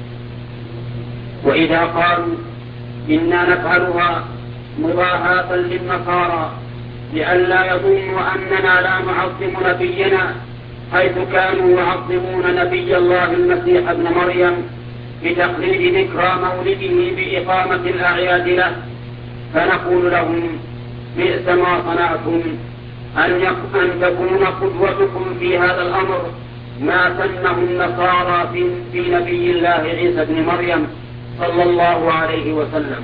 وإذا قالوا إنا نفعلها مضاهاة للنصارى لئلا يظنوا أننا لا نعظم نبينا حيث كانوا يعظمون نبي الله المسيح ابن مريم بتقليد ذكرى مولده بإقامة الأعياد له، فنقول لهم بئس ما صنعتم أن تكون قدوتكم في هذا الأمر ما سنه النصارى في نبي الله عيسى بن مريم صلى الله عليه وسلم.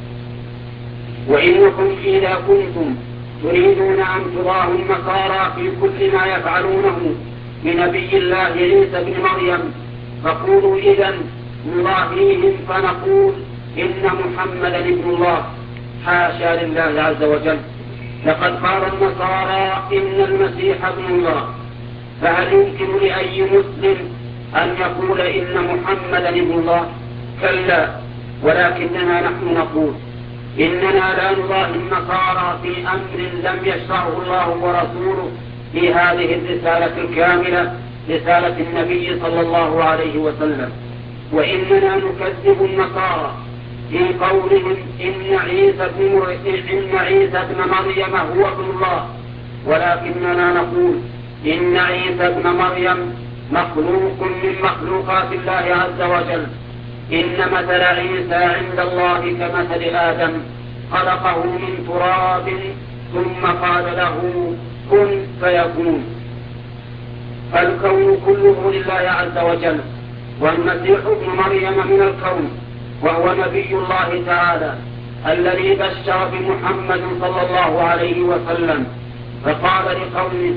وإنكم إذا كنتم تريدون أن تضاهوا النصارى في كل ما يفعلونه بنبي الله عيسى بن مريم فقولوا إذن نضاهيهم فنقول إن محمدا ابن الله. حاشا لله عز وجل، لقد قال النصارى إن المسيح ابن الله، فهل يمكن لأي مسلم أن يقول إن محمدا ابن الله؟ كلا، ولكننا نحن نقول إننا لا نضاهي النصارى في أمر لم يشرعه الله ورسوله في هذه الرسالة الكاملة، رسالة النبي صلى الله عليه وسلم. وإننا نكذب النصارى في قولهم إن عيسى بن مريم هو ابن الله، ولكننا نقول إن عيسى ابن مريم مخلوق من مخلوقات الله عز وجل. إن مثل عيسى عند الله كمثل آدم خلقه من تراب ثم قال له كن فيكون. فالكون كله لله عز وجل، والمسيح ابن مريم من الكون، وهو نبي الله تعالى الذي بشر بمحمد صلى الله عليه وسلم، فقال لقومه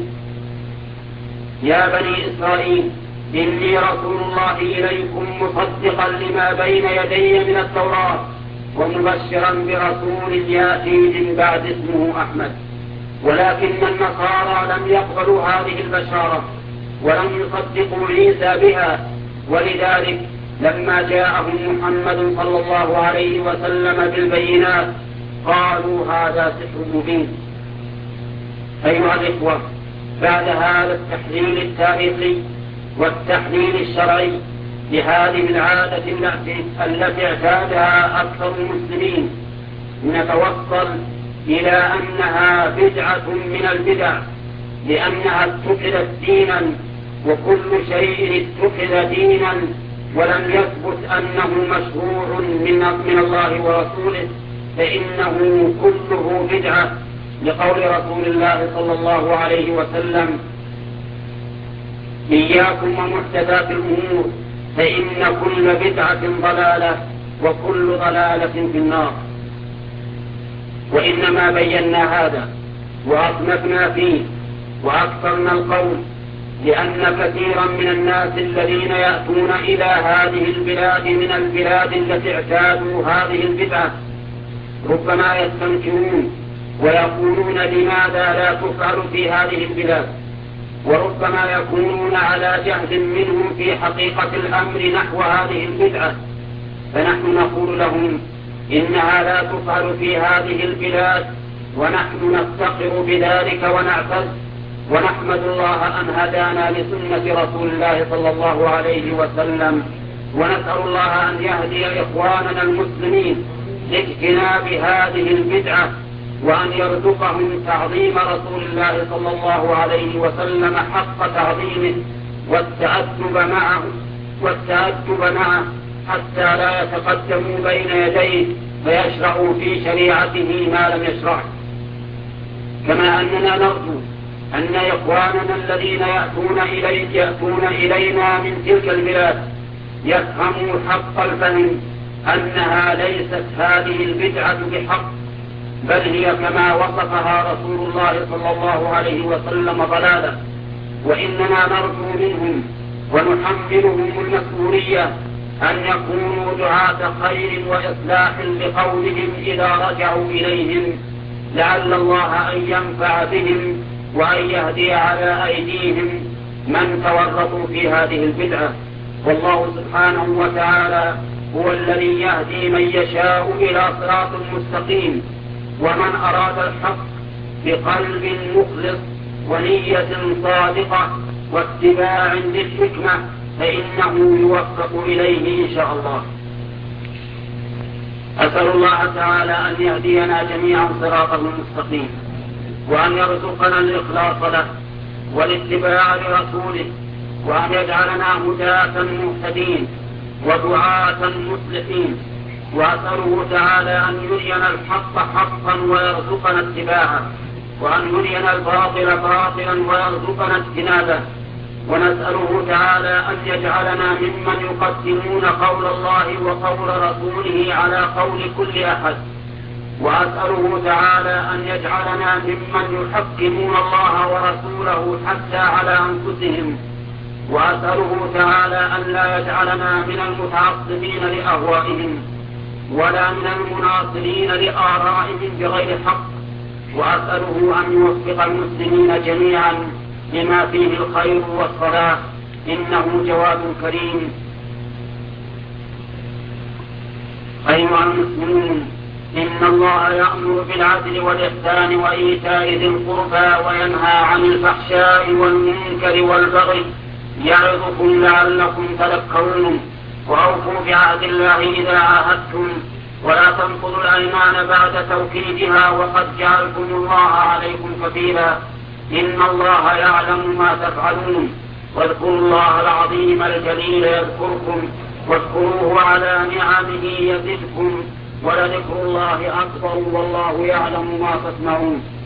يا بني إسرائيل إني رسول الله إليكم مصدقا لما بين يدي من التوراة ومبشرا برسول يأتي من بعد اسمه أحمد. ولكن النصارى لم يقبلوا هذه البشارة ولم يصدقوا عيسى بها، ولذلك لما جاءهم محمد صلى الله عليه وسلم بالبينات قالوا هذا سحر مبين. أيها الإخوة، بعد هذا التحليل التاريخي والتحليل الشرعي لهذه العادة التي اعتادها أكثر المسلمين، نتوصل إلى أنها بدعة من البدع، لأنها اتخذت دينا، وكل شيء اتخذ دينا ولم يثبت أنه مشروع من الله ورسوله فإنه كله بدعة، لقول رسول الله صلى الله عليه وسلم إياكم ومحدثات الأمور فإن كل بدعة ضلالة وكل ضلالة في النار. وإنما بينا هذا وأطلقنا فيه وأكثرنا القول لأن كثيرا من الناس الذين يأتون إلى هذه البلاد من البلاد التي اعتادوا هذه البدعة ربما يستنكرون ويقولون لماذا لا تفعل في هذه البلاد، وربما يكونون على جهل منهم في حقيقة الأمر نحو هذه البدعة، فنحن نقول لهم إنها لا تفعل في هذه البلاد، ونحن نفتخر بذلك ونعتز ونحمد الله أن هدانا لسنة رسول الله صلى الله عليه وسلم، ونسأل الله أن يهدي إخواننا المسلمين لاجتناب هذه البدعة، وأن يرزقهم تعظيم رسول الله صلى الله عليه وسلم حق تعظيمه والتأدب معه حتى لا يتقدموا بين يديه فيشرعوا في شريعته ما لم يشرع. كما أننا نرجو أن إخواننا الذين يأتون إلينا من تلك البلاد يفهموا حق الفهم أنها ليست هذه البدعة بحق، بل هي كما وصفها رسول الله صلى الله عليه وسلم ضلالة. وإننا نرجو منهم ونحملهم المسؤولية أن يكونوا دعاة خير وإصلاح لقولهم إذا رجعوا إليهم، لعل الله أن ينفع بهم وأن يهدي على أيديهم من تورطوا في هذه البدعة. والله سبحانه وتعالى هو الذي يهدي من يشاء إلى صراط مستقيم، ومن أراد الحق بقلب مخلص ونية صادقة واتباع للحكمة فإنه يوفق إليه إن شاء الله. أسأل الله تعالى أن يهدينا جميعا صراطه المستقيم، وأن يرزقنا الإخلاص له، والاتباع لرسوله، وأن يجعلنا هداة مهتدين ودعاة مصلحين. وأسأله تعالى أن يرينا الحق حقا ويرزقنا اتباعه، وأن يرينا الباطل باطلا ويرزقنا اجتنابه. ونسأله تعالى أن يجعلنا ممن يقدمون قول الله وقول رسوله على قول كل أحد. وأسأله تعالى أن يجعلنا ممن يحكمون الله ورسوله حتى على أنفسهم. وأسأله تعالى أن لا يجعلنا من المتعصبين لأهوائهم ولا من المناصرين لآرائهم بغير حق. وأسأله أن يوفق المسلمين جميعا لما فيه الخير والصلاح، إنه جواد كريم. أيها المسلمون، إن الله يأمر بالعدل والإحسان وإيتاء ذي القربى وينهى عن الفحشاء والمنكر والبغي يعظكم لعلكم تذكرون. وأوفوا بعهد الله إذا عاهدتم، ولا تنقضوا الأيمان بعد توكيدها وقد جعلكم الله عليكم كفيلا، إن الله يعلم ما تفعلون. واذكروا الله العظيم الجليل يذكركم، واشكروه على نعمه يزدكم، ولذكر الله أكبر والله يعلم ما تصنعون.